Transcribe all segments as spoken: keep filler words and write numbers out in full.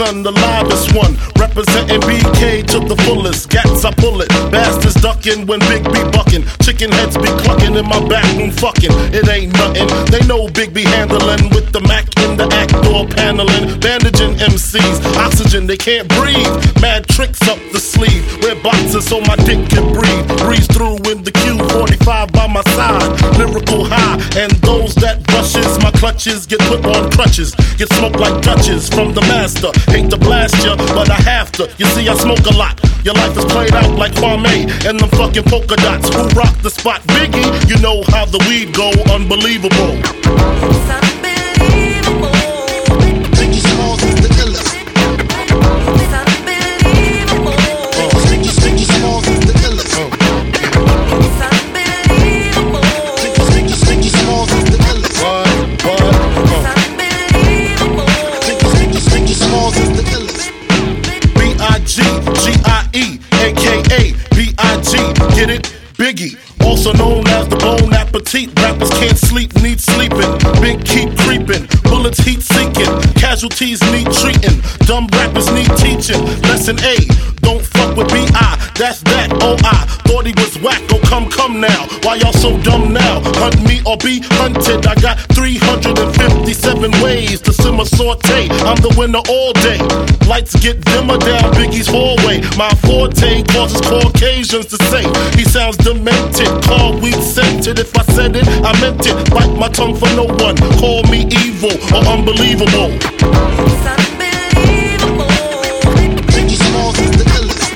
son, the livest one. Representing B K to the fullest. Gats, I pull it. Bastards ducking when Big B bucking. Chicken heads be clucking in my back room fucking. It ain't nothing. They know Big B handling with the Mac in the act door paneling. Bandaging M Cs. Oxygen, they can't breathe. Mad tricks up the sleeve. Wear boxes so my dick can breathe. Breeze through in the Q forty-five by my side. Lyrical high. And those that brushes my clutches get put on crutches. Get smoked like Dutches from the master. Hate to blast ya, but I have to. You see, I smoke a lot. Your life is played out like Kwame and them fucking polka dots. Who rock the spot? Biggie, you know how the weed go. Unbelievable. It's unbelievable. Biggie Smalls is the illest. It's unbelievable. Biggie, Biggie Smalls is the illest. It's unbelievable. Biggie, Biggie, Biggie Smalls is the illest. What? What? It's unbelievable. Biggie, Biggie, Biggie Smalls is the illest. B I G G I E, A K A B I G, get it? Biggie, also known as the Bon Appetit. Rappers can't sleep, need sleeping. Big keep creeping, bullets heat seeking. Casualties need treating, dumb rappers need teaching. Lesson A, don't fuck with B I, that's that, oh I thought he was whack, oh come, come now. Why y'all so dumb now? Hunt me or be hunted. I got three hundred fifty-seven ways to simmer saute. I'm the winner all day. Lights get dimmer down Biggie's hallway. My forte causes Caucasians to say he sounds demented. Call weed scented. If I said it, I meant it. Bite my tongue for no one. Call me evil or unbelievable. It's unbelievable. Biggie Smalls is the illest.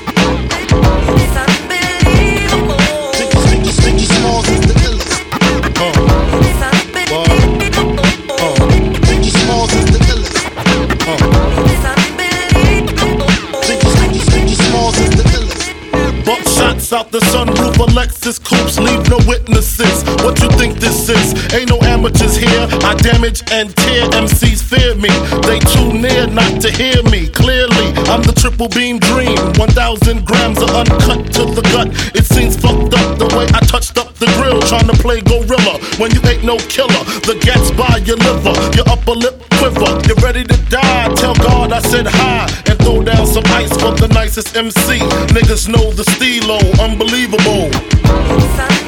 It's unbelievable. Biggie, Biggie, Biggie Smalls is the illest. It's unbelievable. Biggie Smalls is the illest. It's unbelievable. Biggie, Biggie, Biggie Smalls is the illest. Buck shots out the sunroof of Lexus coupes, leave no witnesses. What you think this is? Ain't no amateurs here. I damage and tear. M Cs fear me. They too near not to hear me. Clearly, I'm the triple beam dream. one thousand grams of uncut to the gut. It seems fucked up the way I touched up the grill, trying to play gorilla when you ain't no killer. The gat's by your liver, your upper lip quiver. You're ready to die. Tell God I said hi and throw down some ice for the nicest M C. Niggas know the stilo, unbelievable. It's